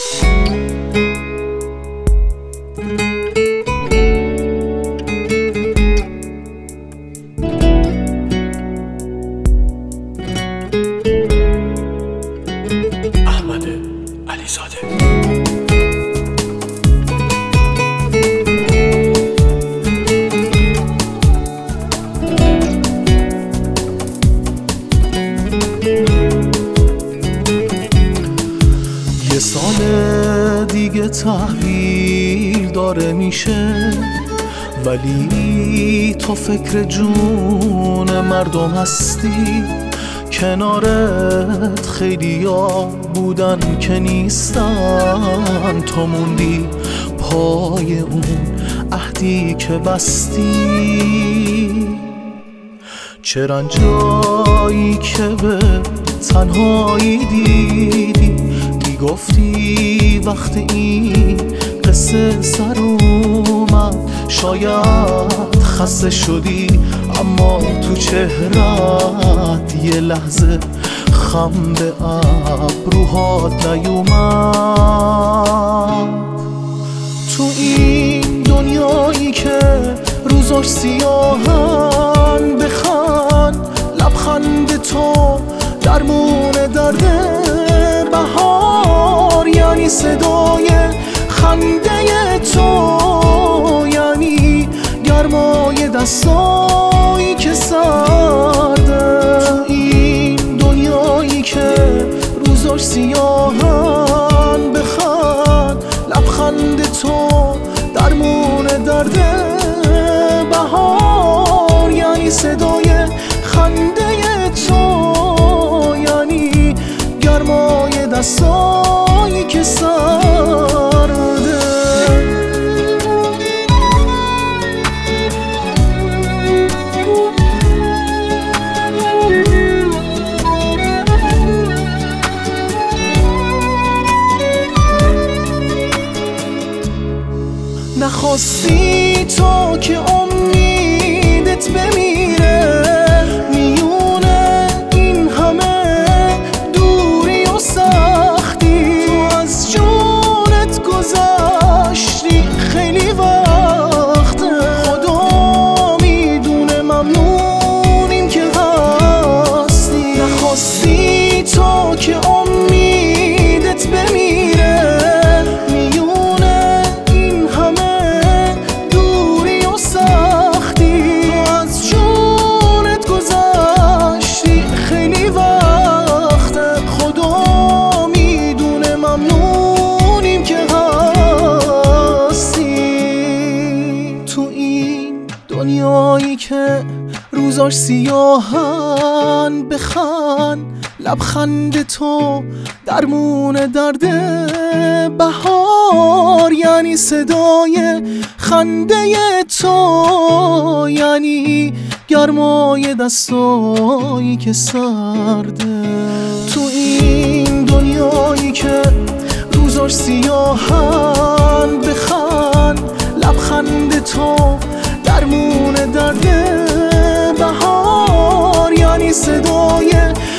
احمد علیزاده. یه سال دیگه تحویل داره میشه، ولی تو فکر جون مردم هستی. کنارت خیلیا بودن که نیستن، تو موندی پای اون عهدی که بستی. چرا جایی که به تنهایی دیدی گفتی وقتی این قصه سر اومد شاید خسته شدی، اما تو چهرت یه لحظه خم به ابروهات نیومد. تو این دنیایی که روزاش سیاهن، بخند لبخند تو درمون درده. بهار یعنی صدای خنده تو، یعنی گرمای دستایی که سرده. تو این دنیایی که روزاش سیاهن، بخند لبخند تو درمون درده. بهار یعنی صدای خنده تو، یعنی گرمای دستایی که سرده. نخواستی تو که امیدت بمیره میونه این همه دوری و سختی. تو از جونت گذشتی خیلی وقته، خدا میدونه ممنونیم که هستی. نخواستی تو که امیدت بمیره دنیایی که روزاش سیاهن. بخند لبخند تو درمون درده. بهار یعنی صدای خنده تو، یعنی گرمای دستایی که سرده. تو این دنیایی که روزاش سیاهن، بخند لبخند تو درمون درده. بهار یعنی صدای